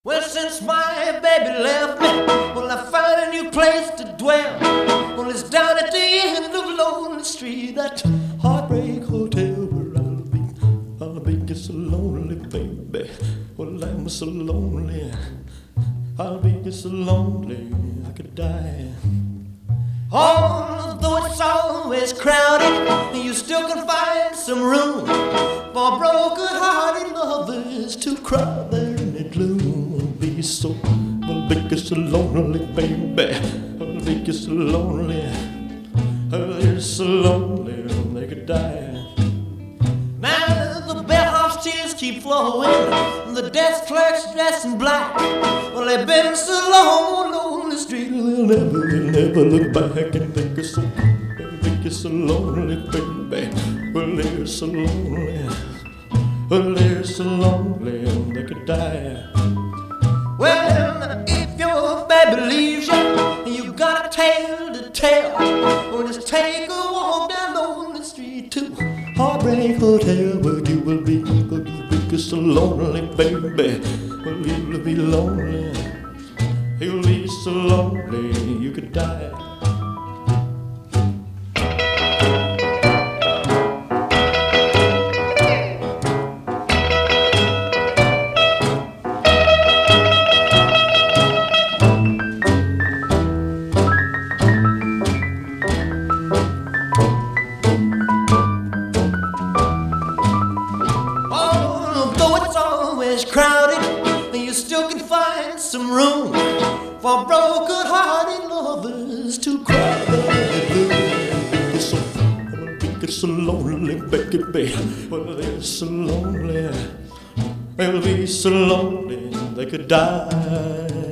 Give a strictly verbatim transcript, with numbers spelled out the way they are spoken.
Well, since my baby left me, well, I found a new place to dwell. Well, it's down at the end of Lonely Street, that Heartbreak Hotel where I'll be. I'll be just so lonely, baby. Well, I'm so lonely. I'll be just so lonely I could die. Although it's always crowded, you still can find some room for broken-hearted lovers to cry there in the gloom. I'll be so, I'll be so lonely, baby. I'll be so lonely. I'll be so lonely they could die. Now the bellhop's tears keep flowing, the desk clerk's dressed in black. Well, they've been so long on the street, they'll never, they'll never look back and think it's so, they'll think it's so lonely, baby. Well, they're so lonely. Well, they're so lonely they could die. Well, if your baby leaves you and you got a tale to tell, well, just take a walk down Lonely Street to Heartbreak Hotel where you will be, where you'll be so lonely, baby. Well, you'll be lonely. You'll be so lonely you could die. Crowded, and you still can find some room for broken-hearted lovers to cry. They're so, they're so lonely, baby. Well, they're so lonely. They'll be so lonely they could die.